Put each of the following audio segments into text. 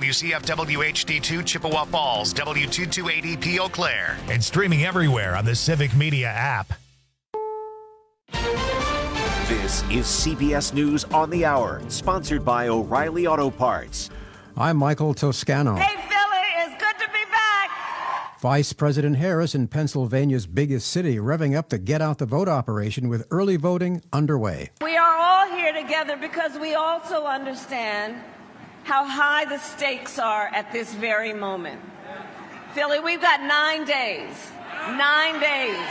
WCFW HD2 Chippewa Falls, W228EP Eau Claire. And streaming everywhere on the Civic Media app. This is CBS News on the Hour, sponsored by O'Reilly Auto Parts. I'm Michael Toscano. Hey, Philly, it's good to be back. Vice President Harris in Pennsylvania's biggest city revving up the Get Out the Vote operation with early voting underway. We are all here together because we also understand how high the stakes are at this very moment. Philly, we've got 9 days. 9 days.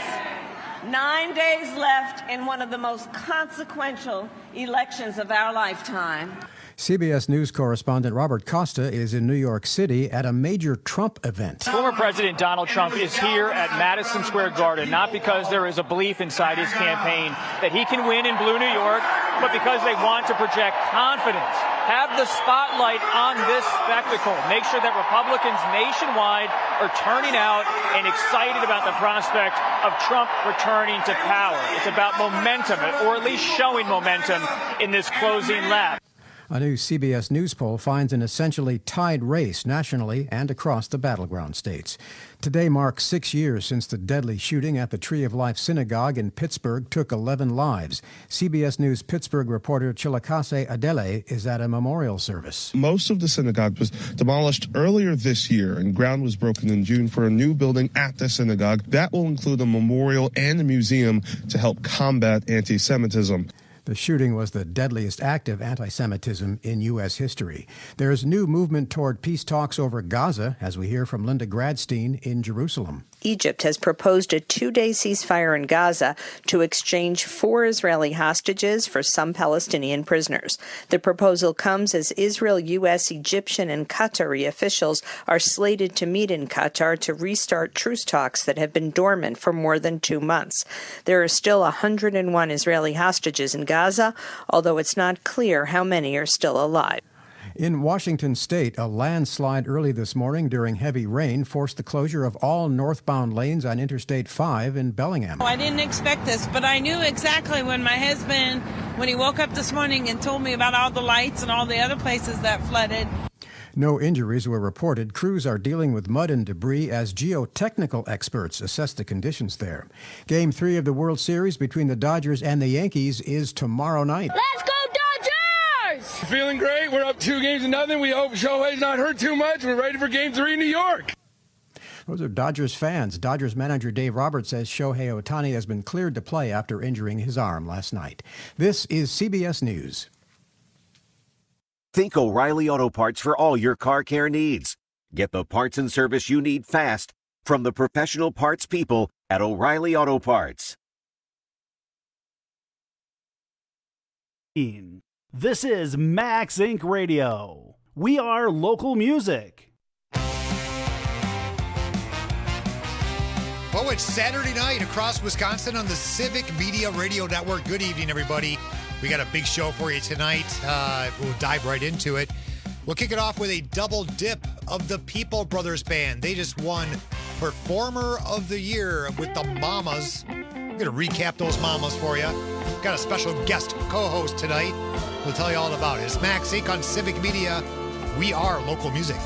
9 days left in one of the most consequential elections of our lifetime. CBS News correspondent Robert Costa is in New York City at a major Trump event. Former President Donald Trump is here at Madison Square Garden, not because there is a belief inside his campaign that he can win in blue New York, but because they want to project confidence, have the spotlight on this spectacle, make sure that Republicans nationwide are turning out and excited about the prospect of Trump returning to power. It's about momentum, or at least showing momentum in this closing lap. A new CBS News poll finds an essentially tied race nationally and across the battleground states. Today marks 6 years since the deadly shooting at the Tree of Life Synagogue in Pittsburgh took 11 lives. CBS News Pittsburgh reporter Chilakase Adele is at a memorial service. Most of the synagogue was demolished earlier this year, and ground was broken in June for a new building at the synagogue. That will include a memorial and a museum to help combat anti-Semitism. The shooting was the deadliest act of anti-Semitism in U.S. history. There is new movement toward peace talks over Gaza, as we hear from Linda Gradstein in Jerusalem. Egypt has proposed a 2-day ceasefire in Gaza to exchange 4 Israeli hostages for some Palestinian prisoners. The proposal comes as Israel, U.S., Egyptian, and Qatari officials are slated to meet in Qatar to restart truce talks that have been dormant for more than 2 months. There are still 101 Israeli hostages in Gaza, although it's not clear how many are still alive. In Washington state, a landslide early this morning during heavy rain forced the closure of all northbound lanes on Interstate 5 in Bellingham. I didn't expect this, but I knew exactly when my husband, when he woke up this morning and told me about all the lights and all the other places that flooded. No injuries were reported. Crews are dealing with mud and debris as geotechnical experts assess the conditions there. Game 3 of the World Series between the Dodgers and the Yankees is tomorrow night. Let's go Dodgers! Feeling great. We're up 2-0. We hope Shohei's not hurt too much. We're ready for Game 3 in New York. Those are Dodgers fans. Dodgers manager Dave Roberts says Shohei Ohtani has been cleared to play after injuring his arm last night. This is CBS News. Think O'Reilly Auto Parts for all your car care needs. Get the parts and service you need fast from the professional parts people at O'Reilly Auto Parts. This is Max Inc. Radio. We are local music. Oh, it's Saturday night across Wisconsin on the Civic Media Radio Network. Good evening, everybody. We got a big show for you tonight. We'll dive right into it. We'll kick it off with a double dip of the People Brothers Band. They just won Performer of the Year with the Mamas. I'm going to recap those Mamas for you. Got a special guest co-host tonight. We'll tell you all about it. It's Max Inc. on Civic Media. We are local music.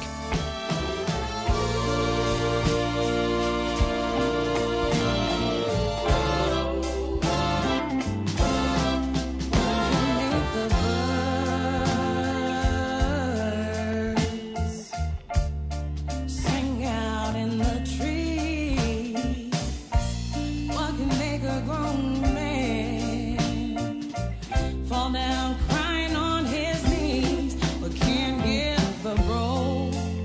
Fall down crying on his knees, but can't give the road.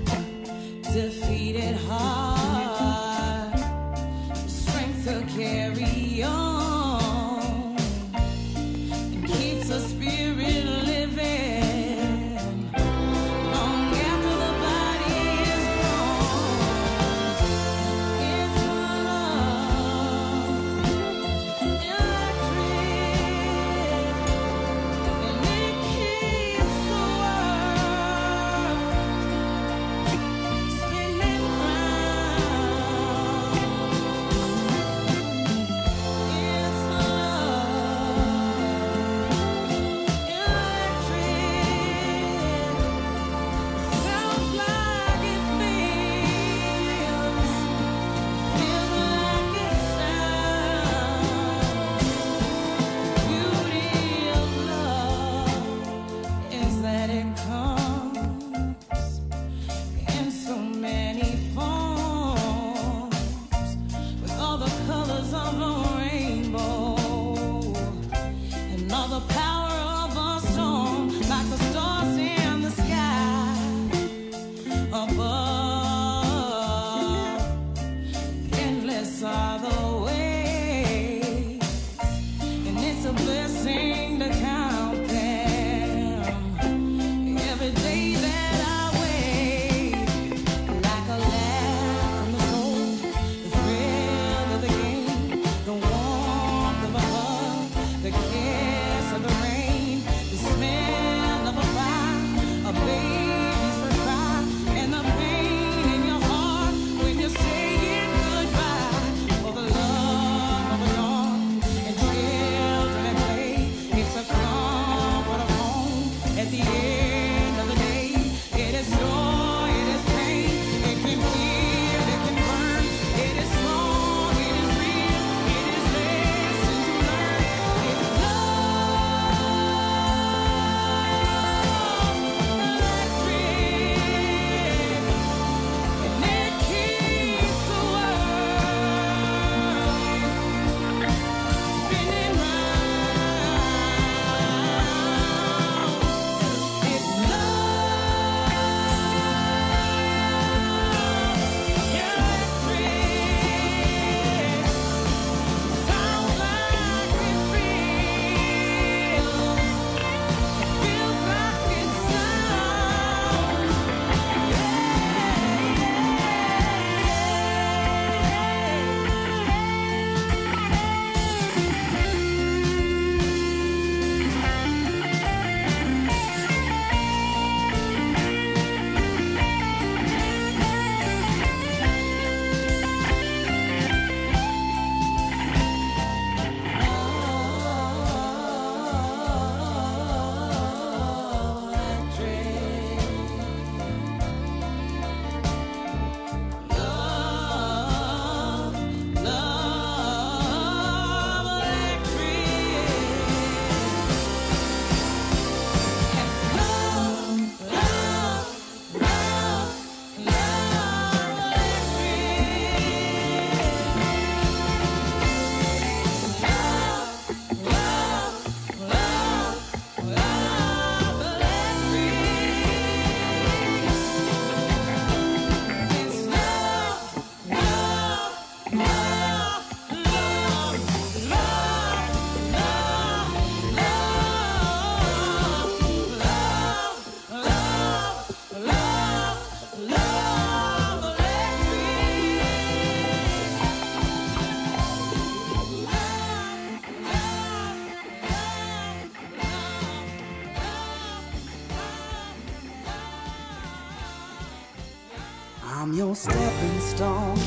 I'm your stepping stone.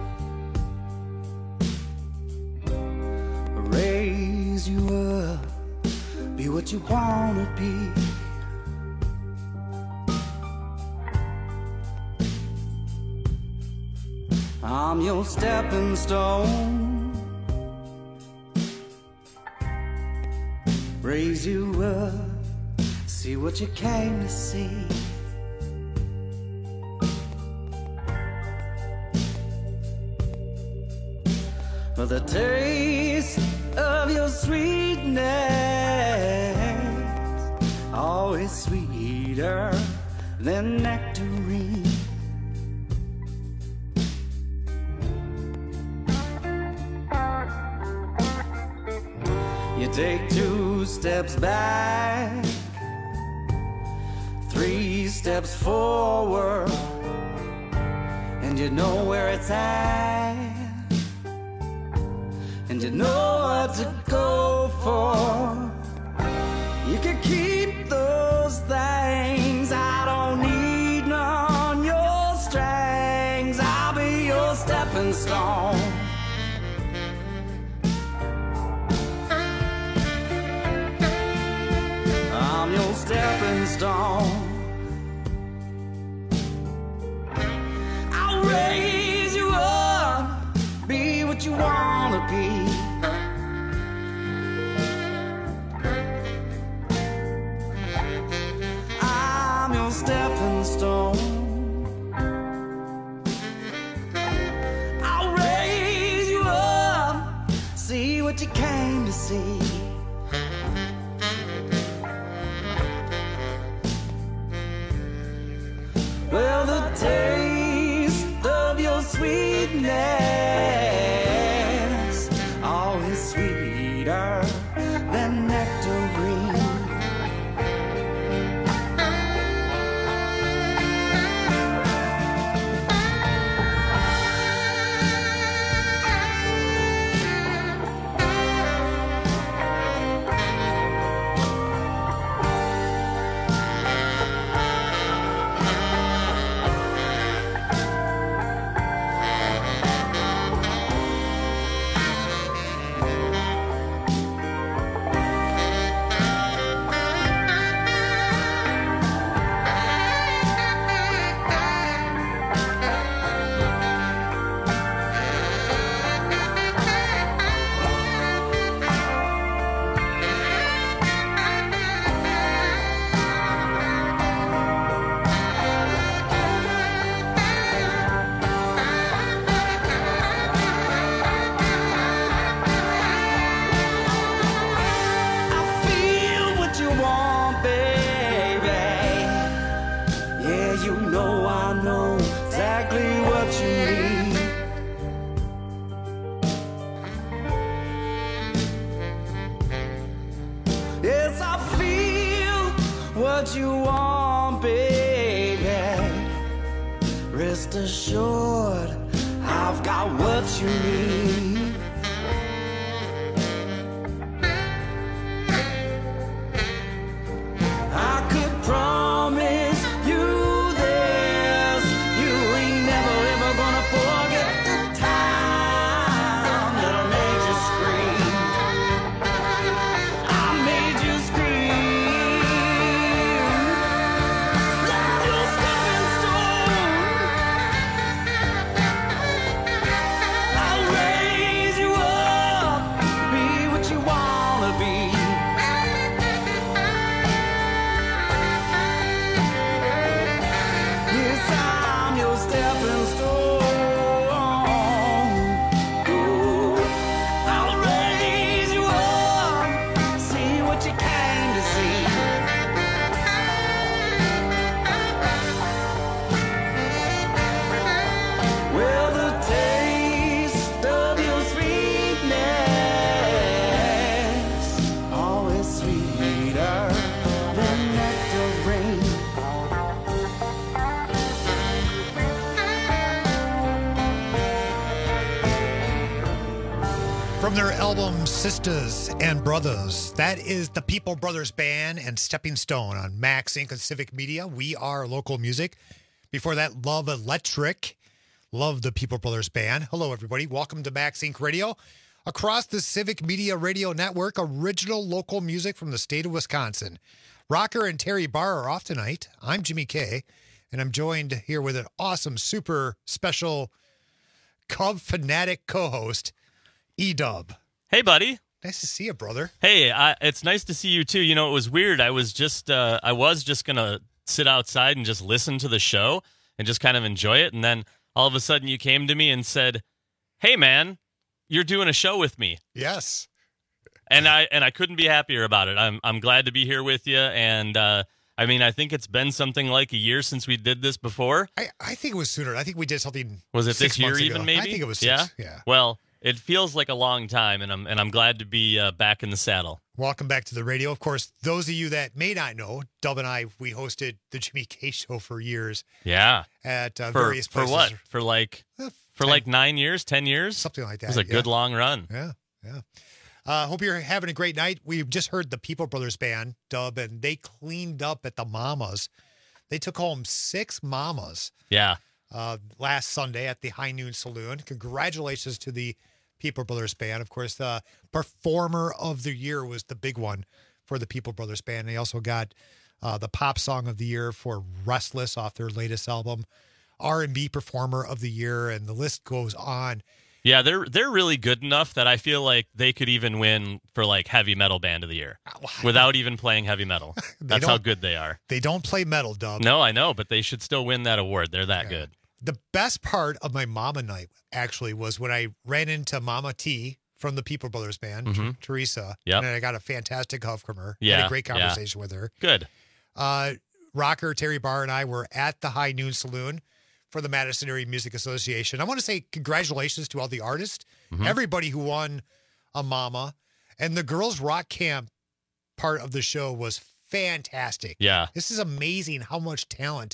Raise you up, be what you wanna be. I'm your stepping stone. Raise you up, see what you came to see. For the taste of your sweetness, always sweeter than nectarine. You take 2 steps back, 3 steps forward, and you know where it's at. And you know what to go for. You can keep those things. I don't need none your strings. I'll be your stepping stone. I'm your stepping stone. I'll raise you up, be what you wanna be. I'm your stepping stone. I'll raise you up, see what you came to see. Well, the taste of your sweetness, always sweeter than nectarine. What you want, baby. Rest assured, I've got what you need. I could promise you this, you ain't never ever gonna forget the time that I made you scream. I made you scream. From their album Sisters and Brothers, that is the People Brothers Band and Stepping Stone on Max Inc. and Civic Media. We are local music. Before that, Love Electric. Love the People Brothers Band. Hello, everybody. Welcome to Max Inc. Radio. Across the Civic Media Radio Network, original local music from the state of Wisconsin. Rocker and Terry Barr are off tonight. I'm Jimmy K, and I'm joined here with an awesome, super special Cub fanatic co-host, E-Dub. Hey, buddy. Nice to see you, brother. Hey, it's nice to see you, too. You know, it was weird. I was just going to sit outside and just listen to the show and just kind of enjoy it. And then all of a sudden you came to me and said, hey, man, you're doing a show with me. Yes. And I couldn't be happier about it. I'm glad to be here with you. And I mean, I think it's been something like a year since we did this before. I think it was sooner. I think we did something. Was it 6 this year months even? ago. Maybe. I think it was 6. Yeah. Well, it feels like a long time, and I'm glad to be back in the saddle. Welcome back to the radio. Of course, those of you that may not know, Dub and I, we hosted the Jimmy K Show for years. Yeah. At various places. For what? For like 9 years, 10 years? Something like that. It was a good long run. Yeah. Hope you're having a great night. We've just heard the People Brothers Band, Dub, and they cleaned up at the Mamas. They took home 6 Mamas. Yeah. Last Sunday at the High Noon Saloon. Congratulations to the People Brothers Band. Of course, the Performer of the Year was the big one for the People Brothers Band. They also got the Pop Song of the Year for Restless off their latest album, R&B Performer of the Year, and the list goes on. Yeah, they're really good enough that I feel like they could even win for like Heavy Metal Band of the Year without even playing heavy metal. That's how good they are. They don't play metal, Dub. No, I know, but they should still win that award. They're that good. The best part of my Mama night actually was when I ran into Mama T from the People Brothers Band, Teresa, and I got a fantastic hug from her. Had a great conversation with her. Good. Rocker, Terry Barr, and I were at the High Noon Saloon for the Madison Area Music Association. I want to say congratulations to all the artists, everybody who won a Mama, and the Girls Rock Camp part of the show was fantastic. Yeah. This is amazing how much talent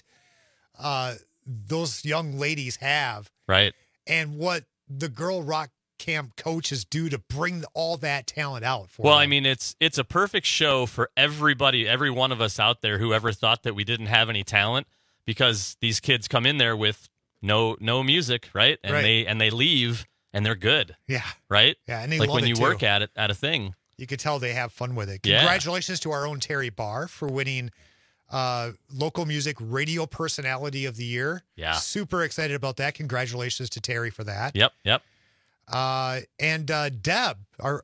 those young ladies have. Right. And what the Girl Rock Camp coaches do to bring all that talent out for Well, them. I mean, it's a perfect show for everybody, every one of us out there who ever thought that we didn't have any talent, because these kids come in there with no music, right? And they leave and they're good. Yeah. Right? Yeah, and they like love when it you too. work at it at a thing. You could tell they have fun with it. Yeah. Congratulations to our own Terry Barr for winning Local Music Radio Personality of the Year. Yeah. Super excited about that. Congratulations to Terry for that. Yep. And Deb,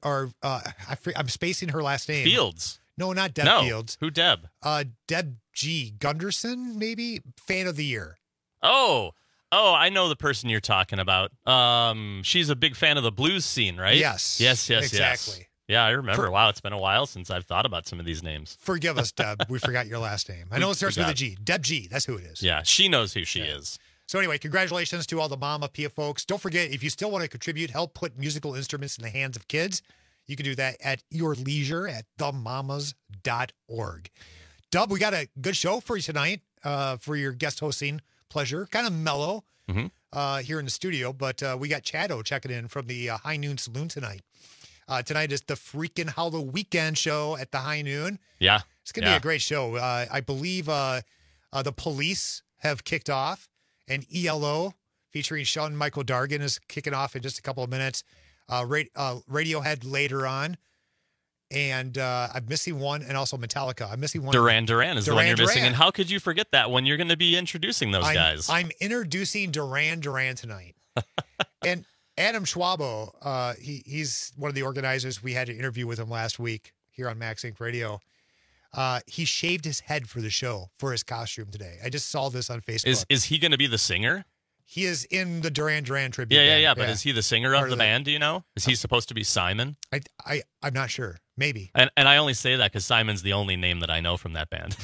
I'm spacing her last name. Fields. No, not Deb Fields. Who Deb? Deb G. Gunderson, maybe? Fan of the Year. Oh, I know the person you're talking about. She's a big fan of the blues scene, right? Yes. Exactly. Yeah, I remember. Wow, it's been a while since I've thought about some of these names. Forgive us, Deb. We forgot your last name. I know it starts with a G. Deb G. That's who it is. Yeah, she knows who she is. So anyway, congratulations to all the Mama Pia folks. Don't forget, if you still want to contribute, help put musical instruments in the hands of kids, you can do that at your leisure at themamas.org. Dub, we got a good show for you tonight for your guest hosting pleasure. Kind of mellow here in the studio, but we got Chado checking in from the High Noon Saloon tonight. Tonight is the freaking Halloween weekend show at the High Noon. Yeah. It's going to be a great show. I believe the Police have kicked off, and ELO featuring Sean Michael Dargan is kicking off in just a couple of minutes. Radiohead later on. And I'm missing one, and also Metallica. I'm missing one. Duran Duran is the one you're missing. And how could you forget that when you're going to be introducing those guys? I'm introducing Duran Duran tonight. And Adam Schwabo, he's one of the organizers. We had an interview with him last week here on Max Inc. Radio. He shaved his head for the show, for his costume today. I just saw this on Facebook. Is he going to be the singer? He is in the Duran Duran tribute. Yeah. But is he the singer of the band? Do you know? Is he supposed to be Simon? I'm not sure. Maybe. And I only say that because Simon's the only name that I know from that band.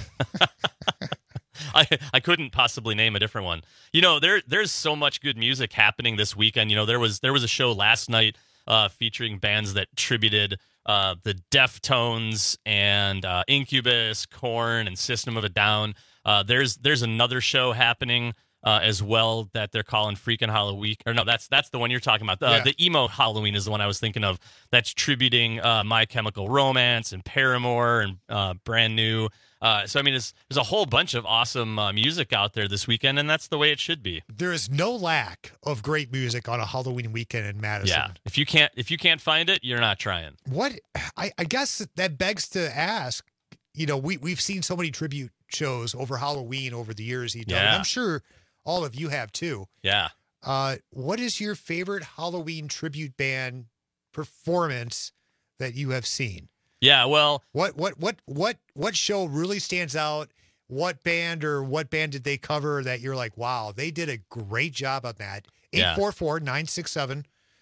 I couldn't possibly name a different one. You know, there's so much good music happening this weekend. You know, there was a show last night featuring bands that tributed the Deftones and Incubus, Korn, and System of a Down. There's another show happening as well that they're calling Freakin' Halloween. Or no, that's the one you're talking about. The emo Halloween is the one I was thinking of. That's tributing My Chemical Romance and Paramore and Brand New. So, I mean, there's a whole bunch of awesome music out there this weekend, and that's the way it should be. There is no lack of great music on a Halloween weekend in Madison. Yeah, if you can't find it, you're not trying. What I guess that begs to ask. You know, we've seen so many tribute shows over Halloween over the years. I'm sure all of you have too. Yeah. What is your favorite Halloween tribute band performance that you have seen? Yeah, well, what show really stands out? What band did they cover that you're like, wow, they did a great job on that? 844-967-2789,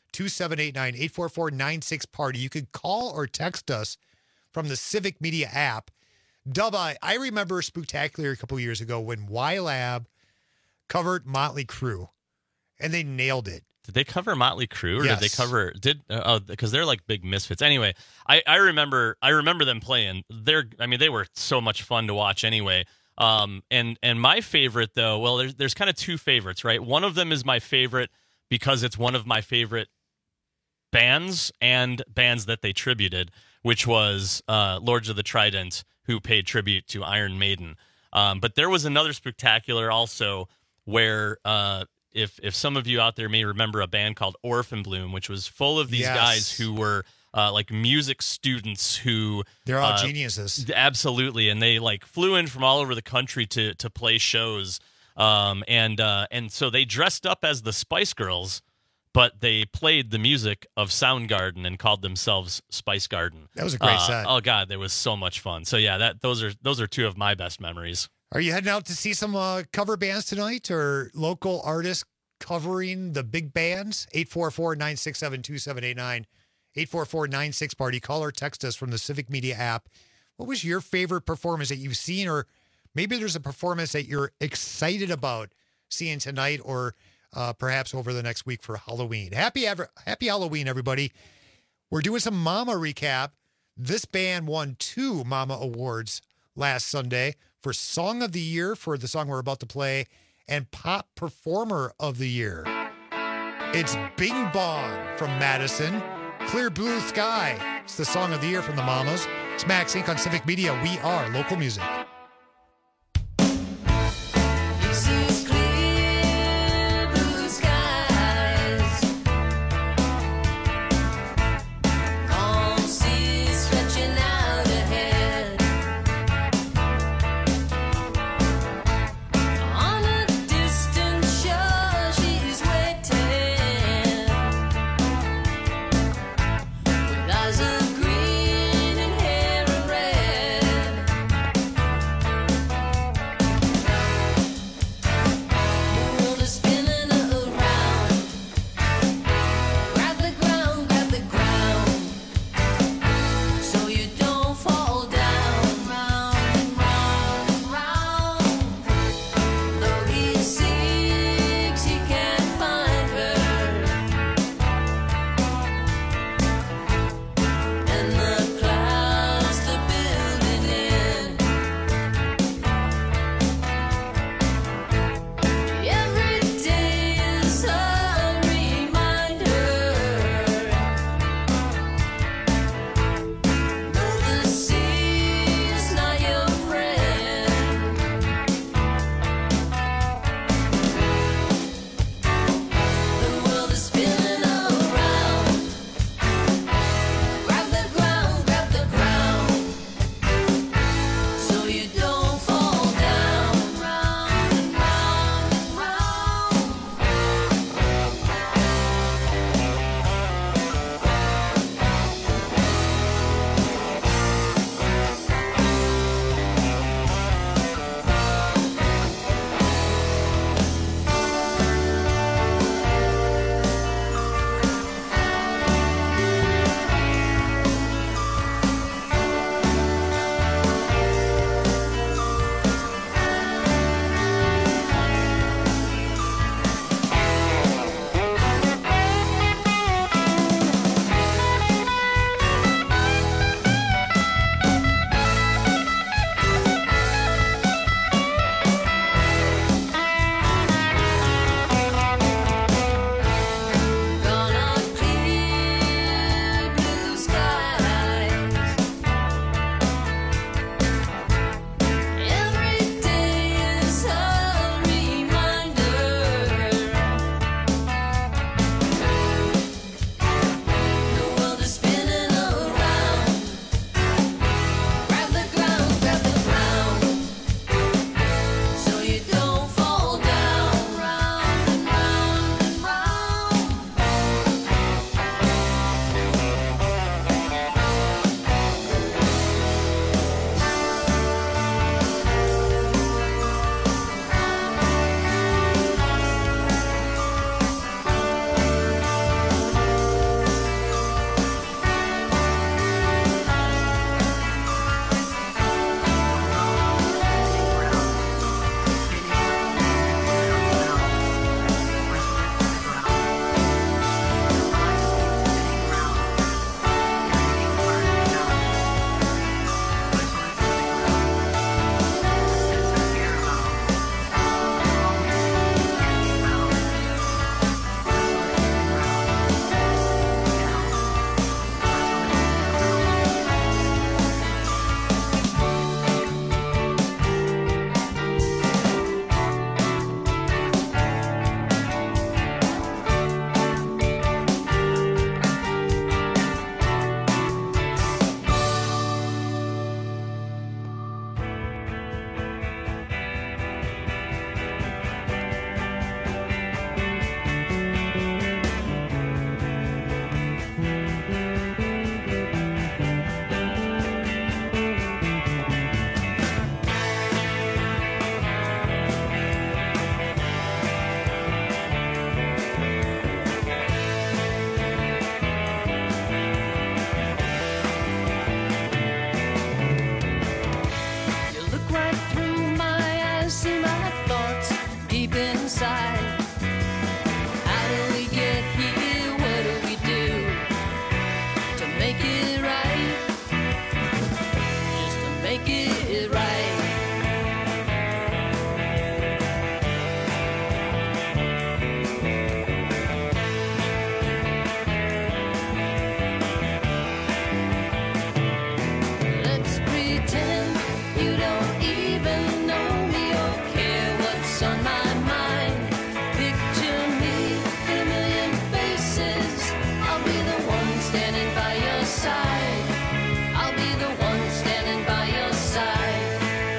844-96-PARTY. You could call or text us from the Civic Media app. Dubba, I remember Spooktacular a couple years ago when Y-Lab covered Motley Crue, and they nailed it. Did they cover Motley Crue, or Yes. did they cover? Because they're like big misfits. Anyway, I remember them playing. They were so much fun to watch. Anyway, and my favorite though, well, there's kind of two favorites, right? One of them is my favorite because it's one of my favorite bands and bands that they tributed, which was Lords of the Trident, who paid tribute to Iron Maiden. But there was another Spooktacular also where. If some of you out there may remember a band called Orphan Bloom, which was full of these guys who were like music students who they're all geniuses. Absolutely, and they like flew in from all over the country to play shows, and so they dressed up as the Spice Girls, but they played the music of Soundgarden and called themselves Spice Garden. That was a great set. Oh God, that was so much fun. So yeah, those are two of my best memories. Are you heading out to see some cover bands tonight or local artists covering the big bands? 844-967-2789, 844-96-PARTY. Call or text us from the Civic Media app. What was your favorite performance that you've seen, or maybe there's a performance that you're excited about seeing tonight or perhaps over the next week for Halloween? Happy Halloween, everybody. We're doing some Mama recap. This band won 2 Mama Awards last Sunday for Song of the Year for the song we're about to play and Pop Performer of the Year. It's Bing Bong from Madison. Clear Blue Sky. It's the Song of the Year from the Mamas. It's Max Inc. on Civic Media. We are local music. side. How do we get here? What do we do to make it right? Just to make it right. Let's pretend you don't even know me or care what's on my mind. Picture me in a million faces. I'll be the one standing by your side. I'll be the one standing by your side.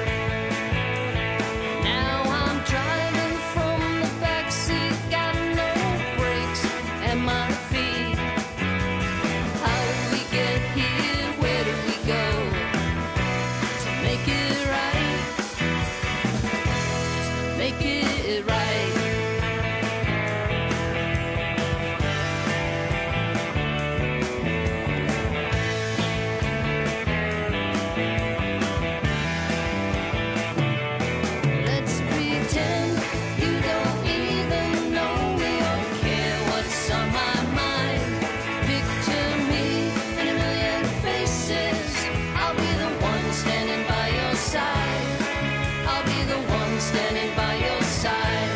Now I'm driving from the backseat, got no brakes at my feet. How do we get here? Where do we go to make it right? Just to make it right. Let's pretend you don't even know me or care what's on my mind. Picture me in a million faces. I'll be the one standing by your side. I'll be the one standing by your side.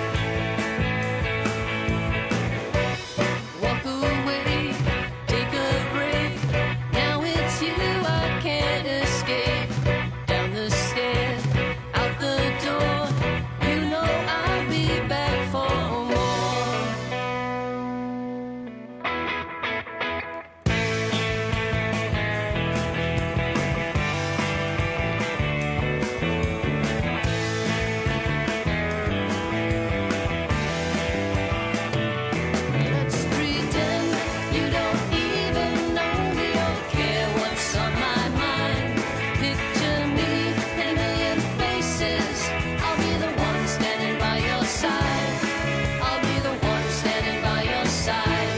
Walk away, take a break. Now it's you, I can't escape. Down the stairs, out the door. You know I'll be back for more. Let's pretend you don't even know me or care what's on my mind. Picture me in a million faces. I'll be the one standing by your side. I'll be the one standing by your side.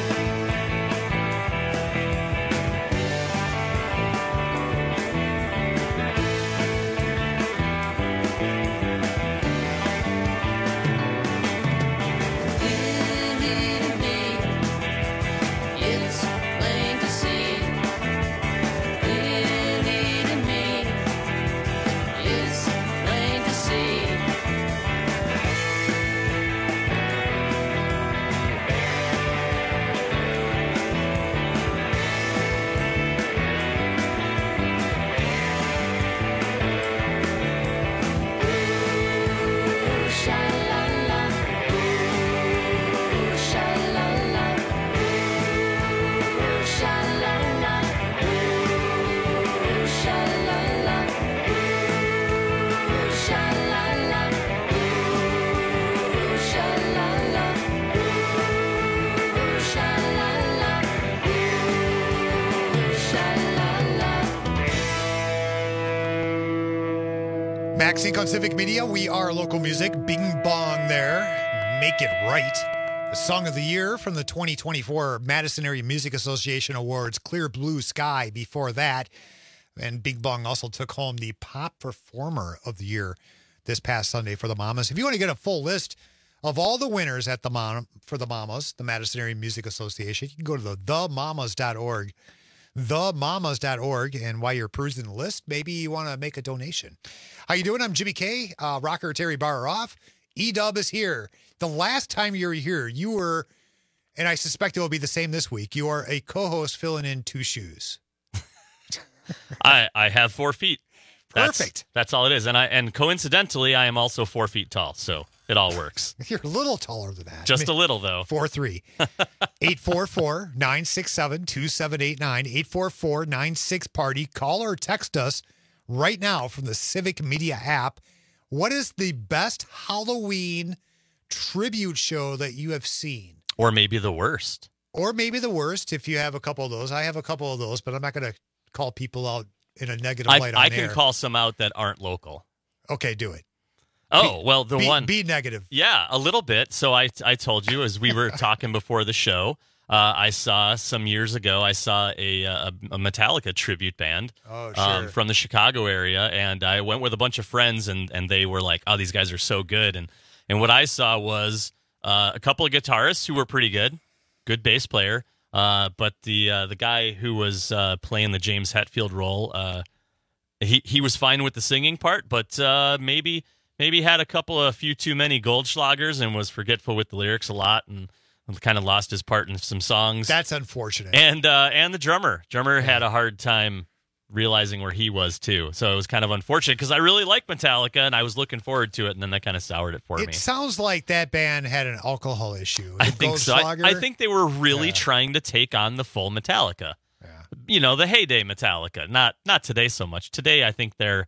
Believe me, it's plain to see. Believe me, it's plain to see. Ooh, sha-la-la. Ooh, sha-la-la. Ooh, sha-la-la. Ooh, sha-la-la. Ooh, sha-la-la. Ooh, sha-la-la. Ooh, sha-la-la. Ooh, sha-la-la. Max Inc. on Civic Media. We are local music. Bing Bong there. Make It Right. The Song of the Year from the 2024 Madison Area Music Association Awards. Clear Blue Sky before that. And Bing Bong also took home the Pop Performer of the Year this past Sunday for the Mamas. If you want to get a full list of all the winners at for the Mamas, the Madison Area Music Association, you can go to themamas.org. Themamas.org, and while you're perusing the list, maybe you want to make a donation. How you doing? I'm Jimmy K. Rocker Terry Barr off. E-Dub is here. The last time you were here, you were, and I suspect it will be the same this week, you are a co-host filling in two shoes. I have 4 feet. Perfect. That's all it is. And coincidentally, I am also 4 feet tall, so it all works. You're a little taller than that. Just a little, though. 4'3". 844-967-2789. 844-96-PARTY. Call or text us right now from the Civic Media app. What is the best Halloween tribute show that you have seen? Or maybe the worst. Or maybe the worst, if you have a couple of those. I have a couple of those, but I'm not going to call people out in a negative light on I air. can call some out that aren't local. Okay, do it. Oh, well, Be negative. Yeah, a little bit. So I told you, as we were talking before the show, I saw some years ago, I saw a Metallica tribute band from the Chicago area, and I went with a bunch of friends, and they were like, oh, these guys are so good. And And what I saw was a couple of guitarists who were pretty good bass player. But the guy who was playing the James Hetfield role, he was fine with the singing part, but maybe had a few too many Goldschlagers and was forgetful with the lyrics a lot and kind of lost his part in some songs. That's unfortunate. And the drummer had a hard time realizing where he was too. So it was kind of unfortunate because I really like Metallica and I was looking forward to it, and then that kind of soured it for me. It sounds like that band had an alcohol issue. I think so. I think they were really trying to take on the full Metallica. Yeah. The heyday Metallica. Not today so much. Today I think they're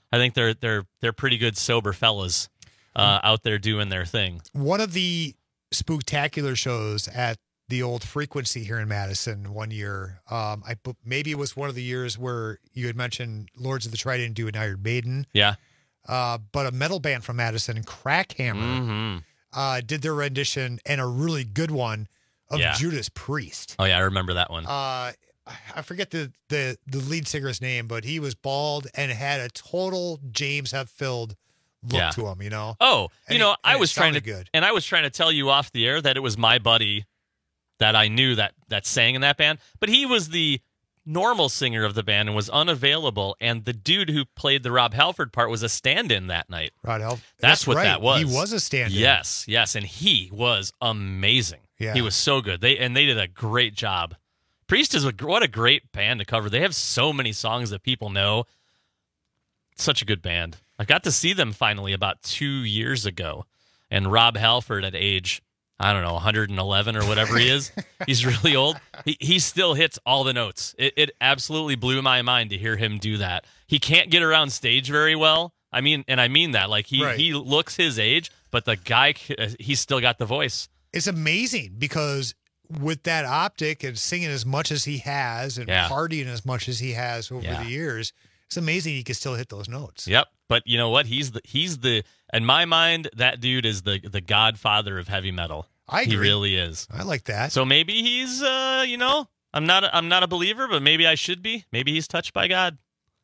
pretty good sober fellas out there doing their thing. One of the spooktacular shows at the old Frequency here in Madison one year. Maybe it was one of the years where you had mentioned Lords of the Trident do an Iron Maiden. Yeah. But a metal band from Madison, Crackhammer, did their rendition, and a really good one of Judas Priest. Oh yeah, I remember that one. I forget the lead singer's name, but he was bald and had a total James Hetfield look to him. Oh, I was trying to tell you off the air that it was my buddy that I knew that sang in that band, but he was the normal singer of the band and was unavailable, and the dude who played the Rob Halford part was a stand-in that night. Rob Halford. That's what right. that was. He was a stand-in. Yes, and he was amazing. Yeah. He was so good. They did a great job. Priest what a great band to cover. They have so many songs that people know. Such a good band. I got to see them finally about 2 years ago, and Rob Halford at age, I don't know, 111 or whatever he is. He's really old. He still hits all the notes. It absolutely blew my mind to hear him do that. He can't get around stage very well. I mean that. Like he looks his age, but the guy, he's still got the voice. It's amazing because with that optic and singing as much as he has and partying as much as he has over the years, it's amazing he can still hit those notes. Yep. But you know what? He's the in my mind, that dude is the godfather of heavy metal. I agree. He really is. I like that. So maybe he's I'm not a believer, but maybe I should be. Maybe he's touched by God.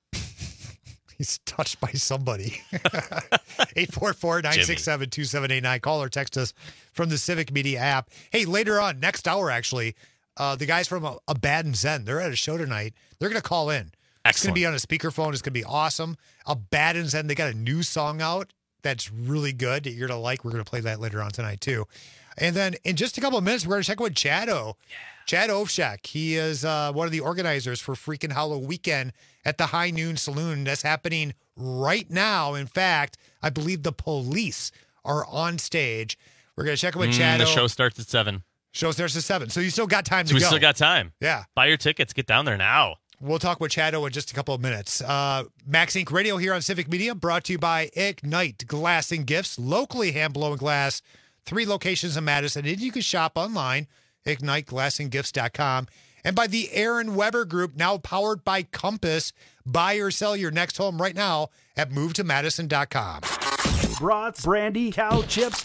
He's touched by somebody. 844-967-2789. Call or text us from the Civic Media app. Hey, later on, next hour actually, the guys from Abaddon Zen, they're at a show tonight. They're going to call in. Excellent. It's going to be on a speakerphone. It's going to be awesome. Abaddon Zen, they got a new song out that's really good that you're going to like. We're going to play that later on tonight, too. And then in just a couple of minutes, we're going to check with Chado. Yeah. Chad Ovshak. He is one of the organizers for Freaking Hollow Weekend at the High Noon Saloon. That's happening right now. In fact, I believe the Police are on stage. We're going to check with Chado. The show starts at 7. Show starts at 7. So you still got time to go. We still got time. Yeah. Buy your tickets. Get down there now. We'll talk with Chado in just a couple of minutes. Max Inc. Radio here on Civic Media, brought to you by Ignite Glass and Gifts, locally hand-blown glass, 3 locations in Madison. And you can shop online, igniteglassandgifts.com. And by the Aaron Weber Group, now powered by Compass. Buy or sell your next home right now at movetomadison.com. Brats, brandy, cow chips,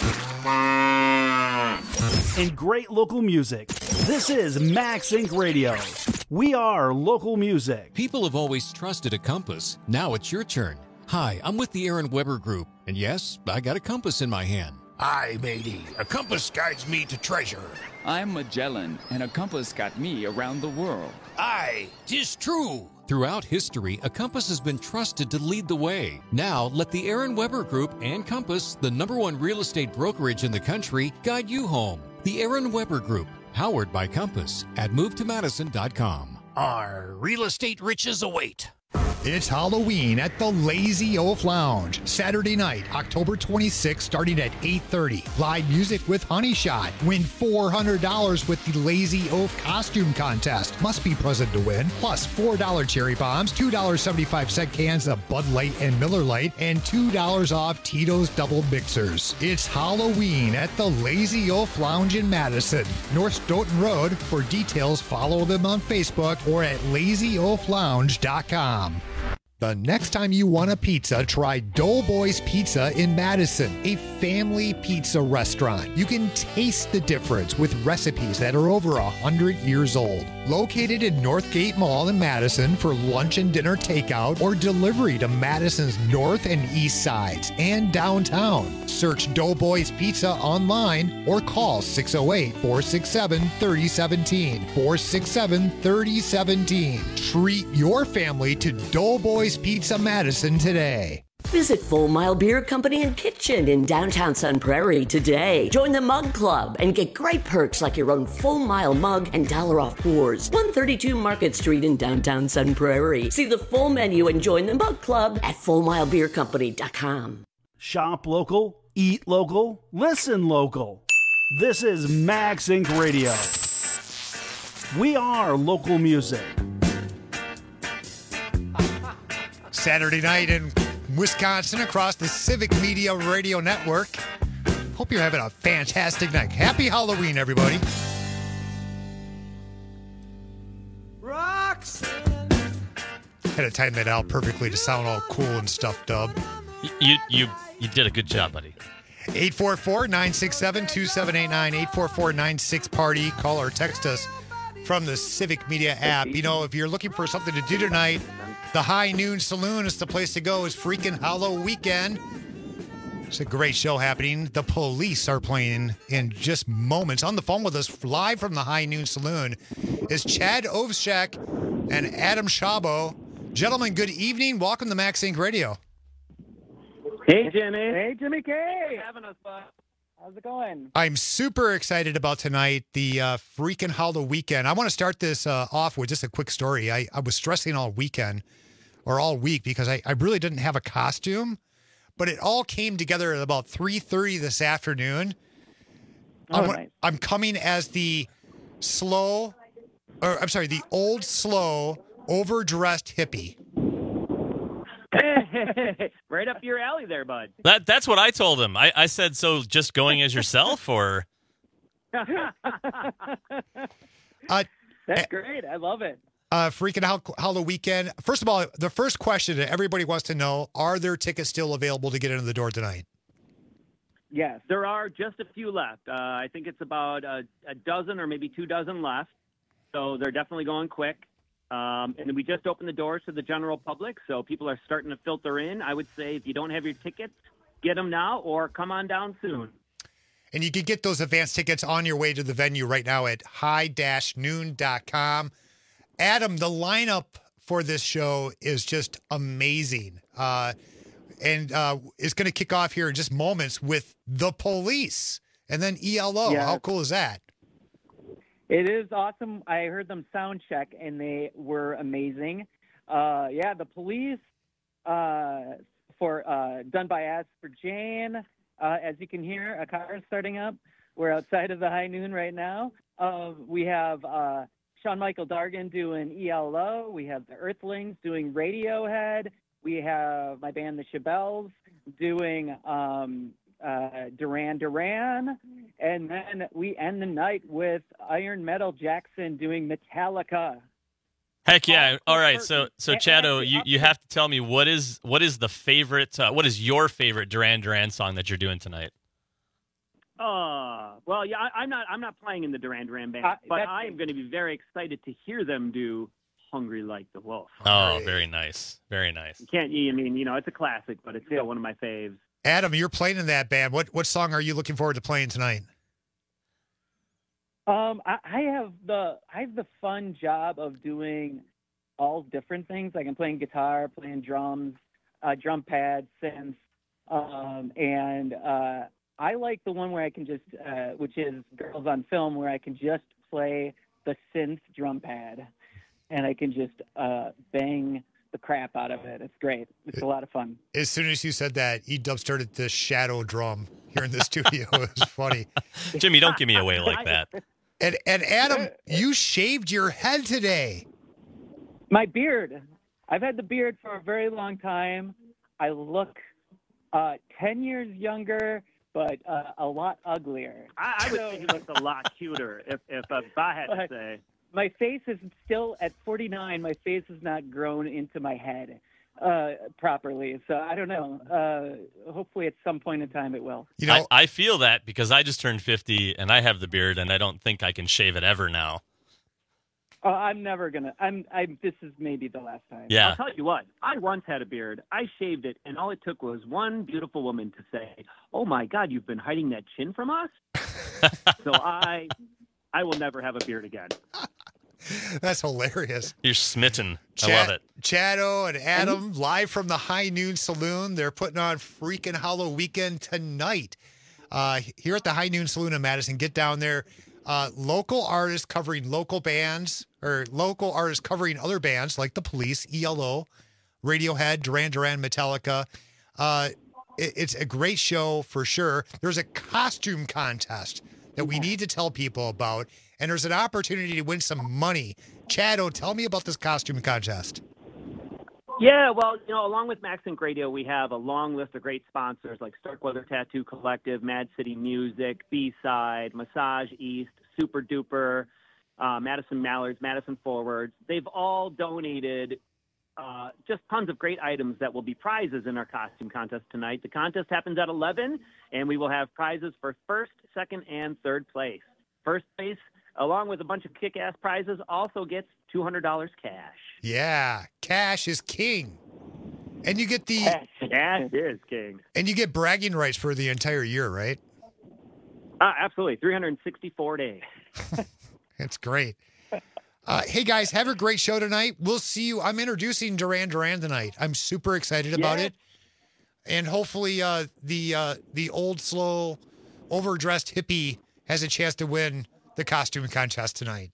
and great local music. This is Max Inc. Radio. We are local music. People have always trusted a compass. Now it's your turn. Hi, I'm with the Aaron Weber Group. And yes, I got a compass in my hand. Aye, matey. A compass guides me to treasure. I'm Magellan, and a compass got me around the world. Aye, 'tis true. Throughout history, a compass has been trusted to lead the way. Now, let the Aaron Weber Group and Compass, the #1 real estate brokerage in the country, guide you home. The Aaron Weber Group, powered by Compass, at movetomadison.com. Our real estate riches await. It's Halloween at the Lazy Oaf Lounge. Saturday night, October 26th, starting at 8:30. Live music with Honey Shot. Win $400 with the Lazy Oaf costume contest. Must be present to win. Plus $4 cherry bombs, $2.75 cans of Bud Light and Miller Lite, and $2 off Tito's Double Mixers. It's Halloween at the Lazy Oaf Lounge in Madison. North Stoughton Road. For details, follow them on Facebook or at lazyoaflounge.com. The next time you want a pizza, try Doughboys Pizza in Madison, a family pizza restaurant. You can taste the difference with recipes that are over 100 years old. Located in Northgate Mall in Madison for lunch and dinner takeout or delivery to Madison's north and east sides and downtown. Search Doughboys Pizza online or call 608-467-3017. 467-3017. Treat your family to Doughboys Pizza Madison today. Visit Full Mile Beer Company and Kitchen in downtown Sun Prairie today. Join the Mug Club and get great perks like your own Full Mile mug and $1 off pours. 132 Market Street in downtown Sun Prairie. See the full menu and join the Mug Club at FullMileBeerCompany.com. Shop local, eat local, listen local. This is Max Inc. Radio. We are local music. Saturday night in Wisconsin across the Civic Media Radio Network. Hope you're having a fantastic night. Happy Halloween, everybody. Roxanne. Had to time that out perfectly to sound all cool and stuff, Dub. You did a good job, buddy. 844-967-2789, 844-96-PARTY. Call or text us from the Civic Media app. You know, if you're looking for something to do tonight, the High Noon Saloon is the place to go. It's freaking Hollow Weekend. It's a great show happening. The Police are playing in just moments. On the phone with us live from the High Noon Saloon is Chad Ovshak and Adam Shabo. Gentlemen, good evening. Welcome to Max Inc. Radio. Hey, Jimmy. Hey, Jimmy K. Having us, bud. How's it going? I'm super excited about tonight, the freaking Hollow Weekend. I want to start this off with just a quick story. I was stressing all weekend or all week because I really didn't have a costume, but it all came together at about 3:30 this afternoon. Nice. I'm coming as the old, slow, overdressed hippie. Right up your alley there, bud. That's what I told him. I said, so just going as yourself, or? That's great. I love it. Freaking Hollow Weekend. First of all, the first question that everybody wants to know, are there tickets still available to get into the door tonight? Yes. There are just a few left. I think it's about a dozen or maybe 2 dozen left. So they're definitely going quick. And we just opened the doors to the general public, so people are starting to filter in. I would say if you don't have your tickets, get them now or come on down soon. And you can get those advance tickets on your way to the venue right now at high-noon.com. Adam, the lineup for this show is just amazing. And it's going to kick off here in just moments with The Police and then ELO. Yes. How cool is that? It is awesome. I heard them sound check, and they were amazing. The Police done by As for Jane. As you can hear, a car is starting up. We're outside of the High Noon right now. We have Sean Michael Dargan doing ELO. We have the Earthlings doing Radiohead. We have my band, the Chabelles, doing Duran Duran. And then we end the night with Iron Metal Jackson doing Metallica. Heck yeah! All right, so Chado, you have to tell me what is the favorite? What is your favorite Duran Duran song that you're doing tonight? I'm not playing in the Duran Duran band, but I am going to be very excited to hear them do "Hungry Like the Wolf." Oh, very nice, very nice. It's a classic, but it's still one of my faves. Adam, you're playing in that band. What song are you looking forward to playing tonight? I have the fun job of doing all different things. Like I'm playing guitar, playing drums, drum pads, synths, and I like the one where I can just, which is Girls on Film, where I can just play the synth drum pad, and I can just bang the crap out of it. It's great. It's a lot of fun. As soon as you said that, E-Dub started the shadow drum here in the studio. It was funny. Jimmy, don't give me away like that. And Adam, you shaved your head today. My beard. I've had the beard for a very long time. I look 10 years younger, but a lot uglier. I would say he looks a lot cuter, if I had to say. My face is still at 49. My face has not grown into my head. properly. So I don't know. Hopefully at some point in time it will. You know, I feel that because I just turned 50 and I have the beard and I don't think I can shave it ever now. I'm never gonna. This is maybe the last time. Yeah. I'll tell you what. I once had a beard. I shaved it, and all it took was one beautiful woman to say, "Oh my God, you've been hiding that chin from us." So I will never have a beard again. That's hilarious. You're smitten. I love it. Chado and Adam live from the High Noon Saloon. They're putting on freaking Hollow Weekend tonight here at the High Noon Saloon in Madison. Get down there. Local artists covering local bands or local artists covering other bands like The Police, ELO, Radiohead, Duran Duran, Metallica. It's a great show for sure. There's a costume contest that we need to tell people about, and there's an opportunity to win some money. Chado, tell me about this costume contest. Yeah, well, along with Max Inc. Radio, we have a long list of great sponsors like Starkweather Tattoo Collective, Mad City Music, B-Side, Massage East, Super Duper, Madison Mallards, Madison Forwards. They've all donated just tons of great items that will be prizes in our costume contest tonight. The contest happens at 11, and we will have prizes for first, second, and third place. First place, along with a bunch of kick-ass prizes, also gets $200 cash. Yeah, cash is king. And you get Cash is king. And you get bragging rights for the entire year, right? Absolutely, 364 days. That's great. Hey, guys, have a great show tonight. We'll see you. I'm introducing Duran Duran tonight. I'm super excited about it. And hopefully the old, slow, overdressed hippie has a chance to win the costume contest tonight.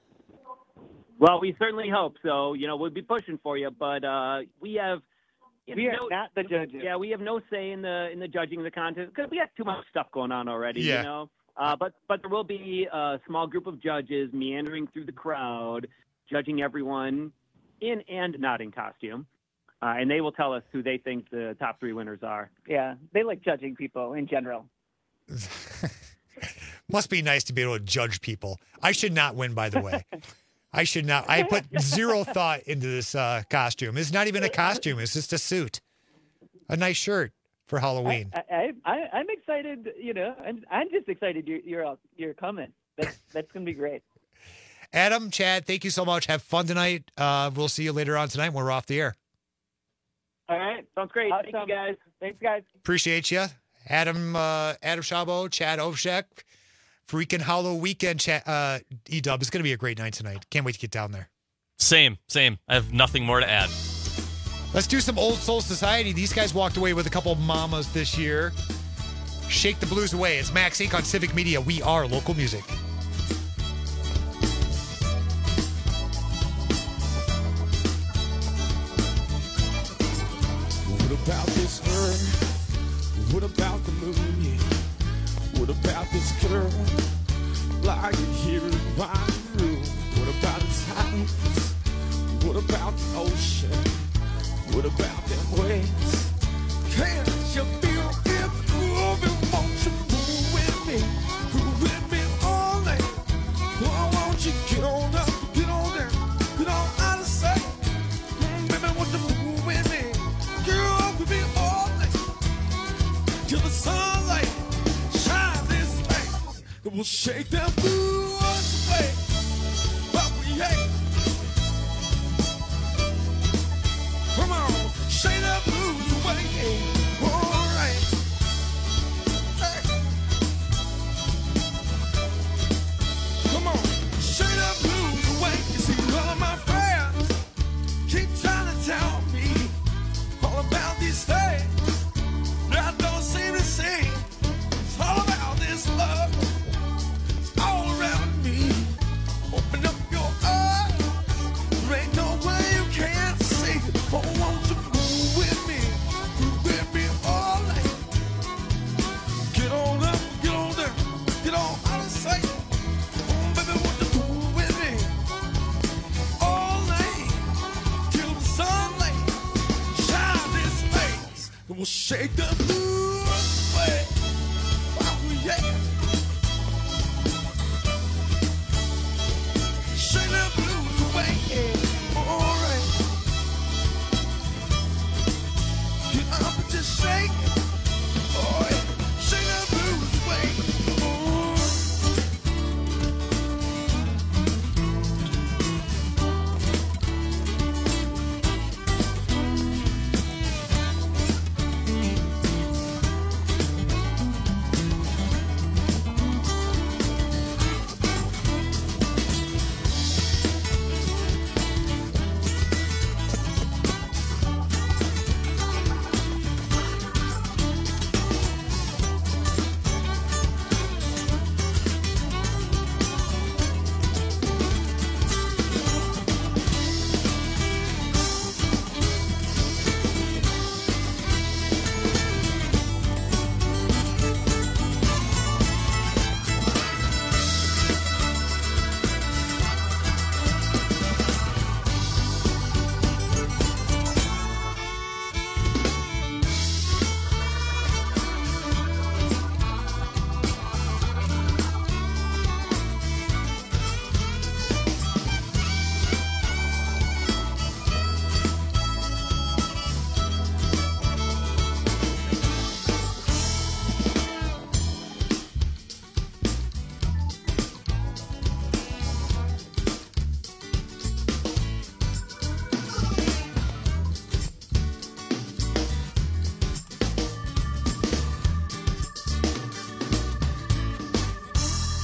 Well, we certainly hope so. We'll be pushing for you, but we have... We are not the judges. Yeah, we have no say in the judging of the contest because we have too much stuff going on already, Yeah. But there will be a small group of judges meandering through the crowd, judging everyone in and not in costume. And they will tell us who they think the top three winners are. Yeah, they like judging people in general. Must be nice to be able to judge people. I should not win, by the way. I should not. I put zero thought into this costume. It's not even a costume. It's just a suit. A nice shirt for Halloween. I'm excited, and I'm just excited you're coming. That's going to be great. Adam, Chad, thank you so much. Have fun tonight. We'll see you later on tonight when we're off the air. All right. Sounds great. Awesome. Thank you, guys. Thanks, guys. Appreciate you. Adam Shabo, Chad Ovshek. Freaking Hollow Weekend, E-Dub. It's going to be a great night tonight. Can't wait to get down there. Same. I have nothing more to add. Let's do some Old Soul Society. These guys walked away with a couple of mamas this year. Shake the blues away. It's Max Inc. on Civic Media. We are local music. What about this earth? What about the moon? What about this girl lying here in my room? What about the tides? What about the ocean? What about them waves? Can't you feel it moving? Won't you move with me all night? Why won't you get on up, get on down, get on out of sight? Baby, won't you move with me? Girl, with me all night till the sunlight. We'll shake them blues away. But we hate. Come on, shake them blues away. All right. Hey. Come on, shake them blues away. You see, all of my friends keep trying to tell me all about these things that I don't seem to see. It's all about this love. All around me, open up your eyes. There ain't no way you can't see. Oh, won't you move with me all night? Get on up, get on down, get on out of sight. Oh, baby, won't you move with me all night till the sunlight shine this face. And we'll shake the blues away. Oh, yeah. Shake the blues away, all right.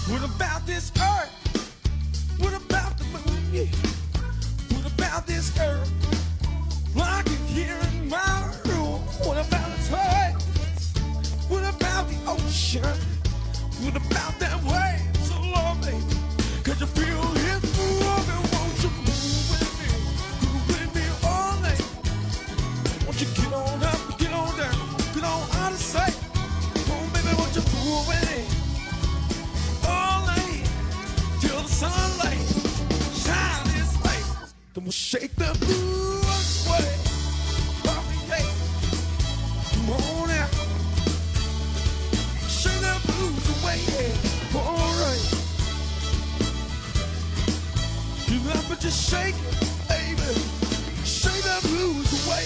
What about this earth? What about the moon? Yeah. What about this earth? I can hear in my room. What about the tides? What about the ocean? What about that wave so long, baby? Could you feel it moving? Won't you move with me all night? Won't you get on up, get on down, get on out of sight? Oh, baby, won't you move with me all night till the sunlight shine its light? Then we'll shake the blues away. Come on out. Shake the blues away. All right. You got to just shake it, baby. Shake the blues away.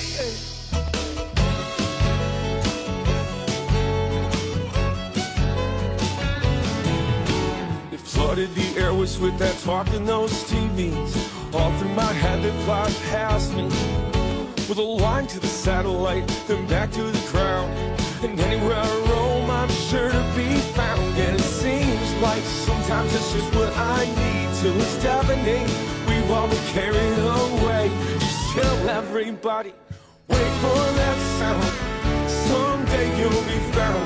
They flooded the airways with that talk in those TVs. All through my head they fly past me. With a line to the satellite, then back to the ground. And anywhere I roam, I'm sure to be found. And it seems like sometimes it's just what I need till it's deafening. We've all been carried away. Just tell everybody, wait for that sound. Someday you'll be found.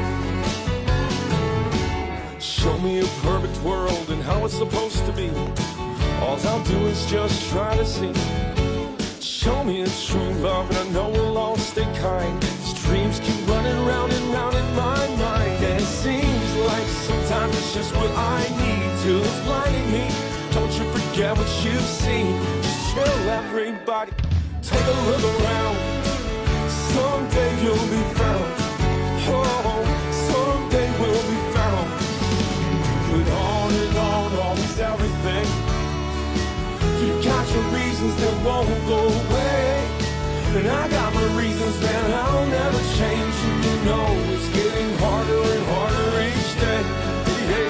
Show me a perfect world and how it's supposed to be. All I'll do is just try to see. Show me a true love and I know we'll all stay kind. These dreams keep running round and round in my mind. And it seems like sometimes it's just what I need till it's blinding me. Don't you forget what you've seen. Just tell everybody, take a look around. Someday you'll be found. Oh, someday we'll be found. But on and on, always everything. You got your reasons that won't go away. And I got my reasons, man, I'll never change. You know it's getting harder and harder each day. Yeah.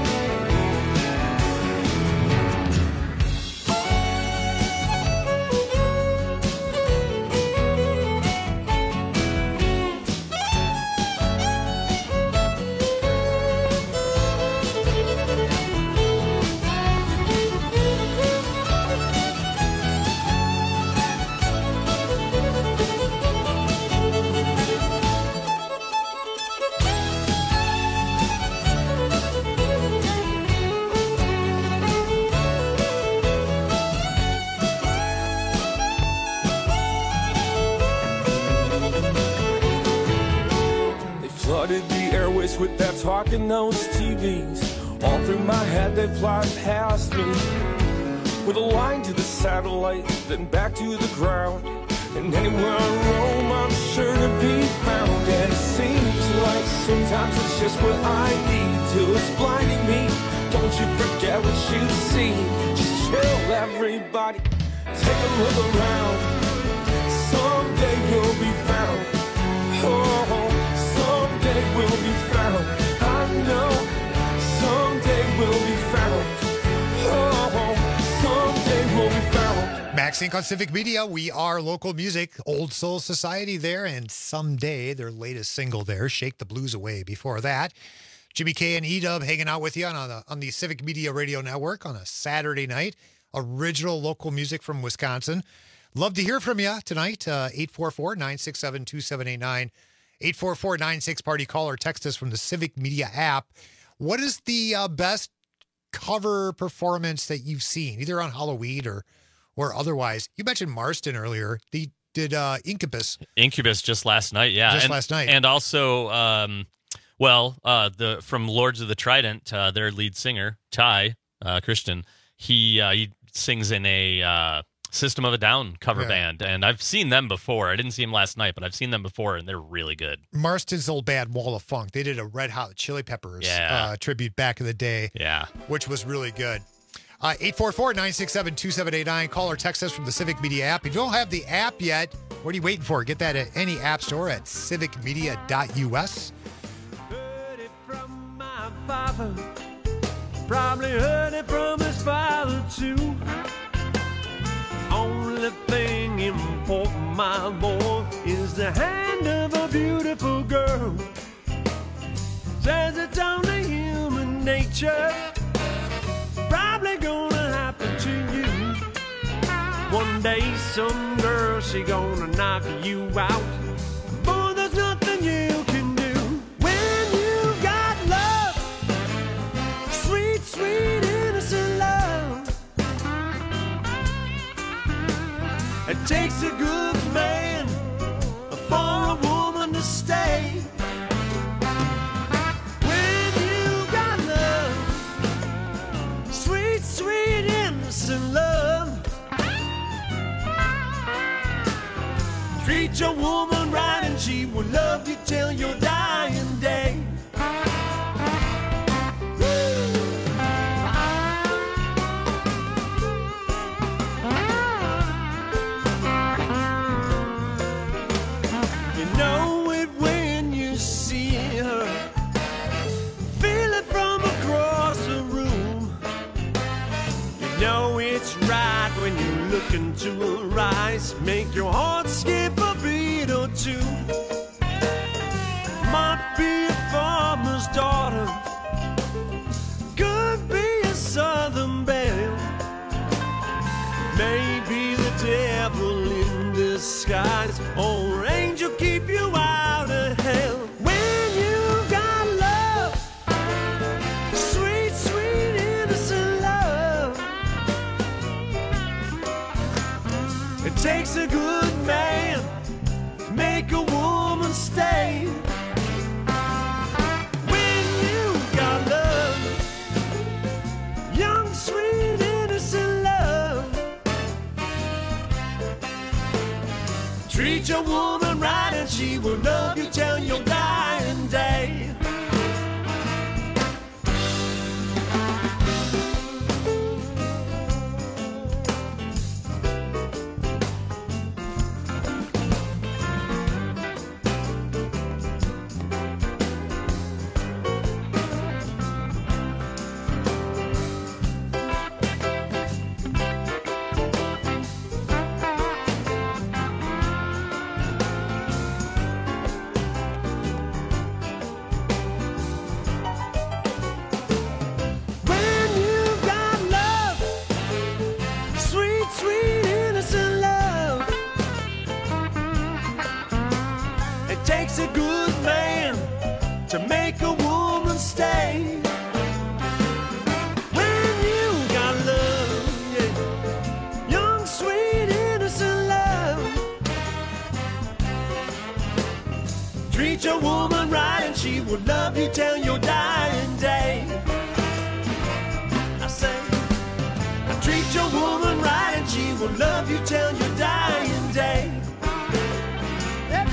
Flooded the airways with that talk in those TVs. All through my head they fly past me. With a line to the satellite, then back to the ground. And anywhere I roam, I'm sure to be found. And it seems like sometimes it's just what I need till it's blinding me. Don't you forget what you've seen. Just tell everybody, take a look around. Someday you'll be found. Oh, someday we'll be found. I know someday we'll be found. Oh, someday we'll be found. Max Inc. on Civic Media. We are local music. Old Soul Society there, and Someday, their latest single there, Shake the Blues Away. Before that, Jimmy K and E-Dub hanging out with you on the Civic Media Radio Network on a Saturday night. Original local music from Wisconsin. Love to hear from you tonight. 844-967-2789. 844-96-PARTY. Call or text us from the Civic Media app. What is the best cover performance that you've seen, either on Halloween or otherwise? You mentioned Marston earlier. They did Incubus. Incubus just last night, yeah. Just last night. And also, from Lords of the Trident, their lead singer, Ty Christian, he sings in a System of a Down cover band, and I've seen them before. I didn't see them last night, but I've seen them before, and they're really good. Marston's old band, Wall of Funk, they did a Red Hot Chili Peppers tribute back in the day, which was really good. 844-967-2789. Call or text us from the Civic Media app. If you don't have the app yet, what are you waiting for? Get that at any app store at civicmedia.us. Heard it from my father. Probably heard it from his father too. Only thing important, my boy, is the hand of a beautiful girl. Says it's only human nature. Probably gonna happen to you. One day some girl, she gonna knock you out. Boy, there's nothing you can do when you got love. Sweet, sweet, innocent love. It takes a good man for a woman to stay. When you got love, sweet, sweet, innocent love. Treat your woman right and she will love you till your dying day. You know it when you see her. Feel it from across the room. You know it's right when you look into her eyes. Make your heart skip a beat or two. Might be a farmer's daughter, could be a southern belle, maybe the devil in disguise, or angel keep you out of hell. When you got love, sweet, sweet, innocent love. It takes a good man to make a woman stay. When you got love, young, sweet, innocent love. Treat your woman right and she will love you till your dying day. When you got love, sweet, sweet, innocent love. It takes a good man to make a woman stay. When you got love, yeah, young, sweet, innocent love. Treat your woman right and she will love you till your dying day. I say, treat your woman right and she will love you till your dying day. Yep.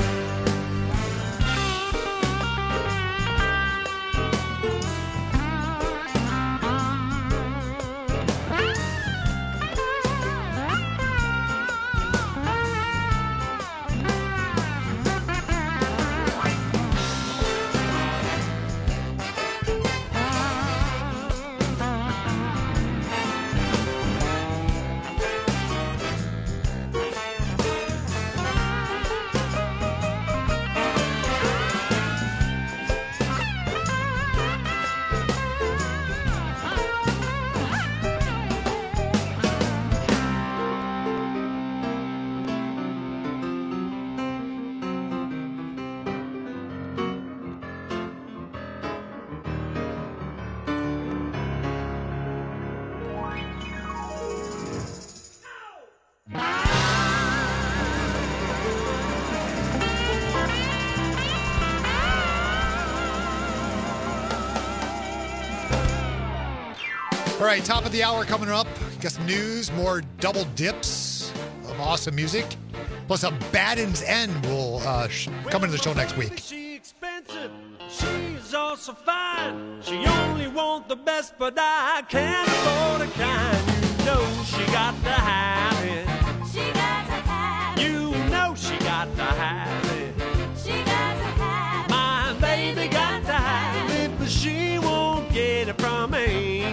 All right, top of the hour coming up. Got some news, more double dips of awesome music. Plus, a Baden's End will come into the show next week. She expensive, she's also fine. She only want the best, but I can't afford a kind. You know she got to have it. She got to have it. You know she got to have it. She got to have it. My baby got to have it, but she won't get it from me.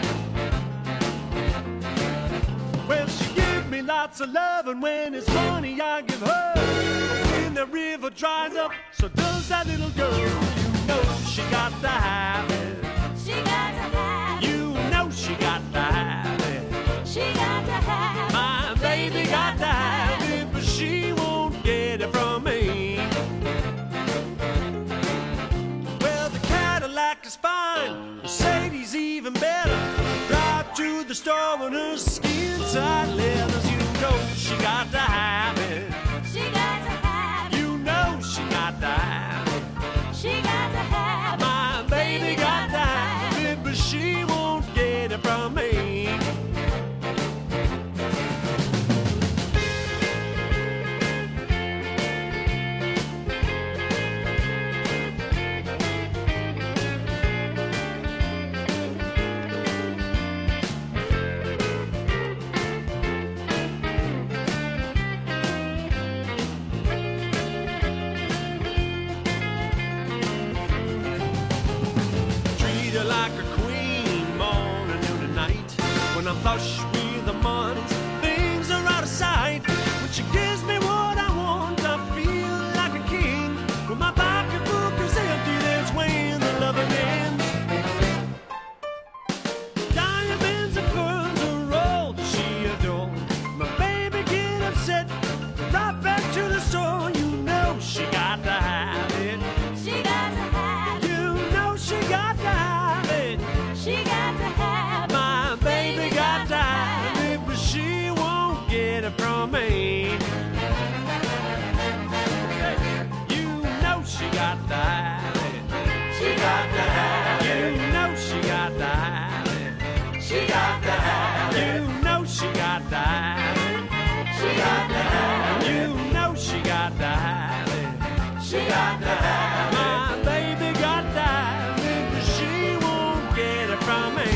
Well, she give me lots of love, and when it's money I give her. When the river dries up, so does that little girl. You know she got to have it. She got even better. Drive to the store in her skin tight leathers. You know she got to have it. She got to have it. You know she got to have it. She got to have it. My baby got to have it, but she won't get it from me. Like a queen, morning, noon, and night. When I'm flush with the money, things are out of sight. When she gives me what I want, I feel like a king. When my pocketbook is empty, that's when the loving ends. Diamonds and pearls are all that she adores. My baby get upset, right back to the store. You know she got to have it. She got to have it. You know she got to have it. She got to have it. My baby got to have it, but she won't get it from me. You know she got to have it. She got to have it. You know she got to have it. She got to have it. You know she got to have it. She got to have it. You know she got to have it. She got to have it. My baby got to have it, but she won't get it from me.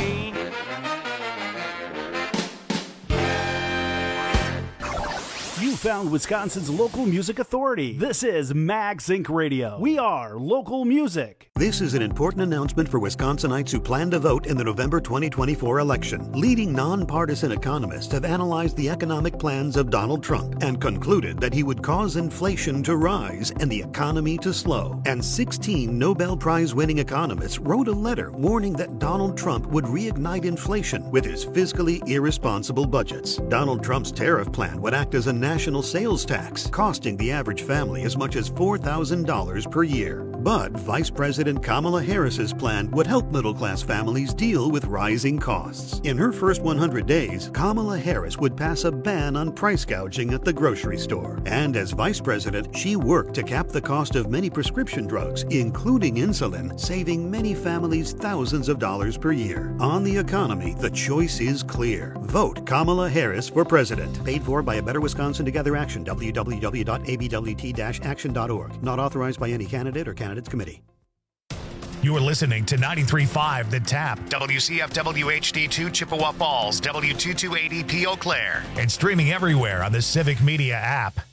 You found Wisconsin's local music authority. This is Mag Zinc Radio. We are local music. This is an important announcement for Wisconsinites who plan to vote in the November 2024 election. Leading nonpartisan economists have analyzed the economic plans of Donald Trump and concluded that he would cause inflation to rise and the economy to slow. And 16 Nobel Prize-winning economists wrote a letter warning that Donald Trump would reignite inflation with his fiscally irresponsible budgets. Donald Trump's tariff plan would act as a national sales tax, costing the average family as much as $4,000 per year. But Vice President Kamala Harris's plan would help middle-class families deal with rising costs. In her first 100 days, Kamala Harris would pass a ban on price gouging at the grocery store. And as Vice President, she worked to cap the cost of many prescription drugs, including insulin, saving many families thousands of dollars per year. On the economy, the choice is clear. Vote Kamala Harris for president. Paid for by A Better Wisconsin Together Action, www.abwt-action.org. Not authorized by any candidate or candidates committee. You are listening to 93.5 The Tap, WCFW HD2 Chippewa Falls, W228EP Eau Claire, and streaming everywhere on the Civic Media app.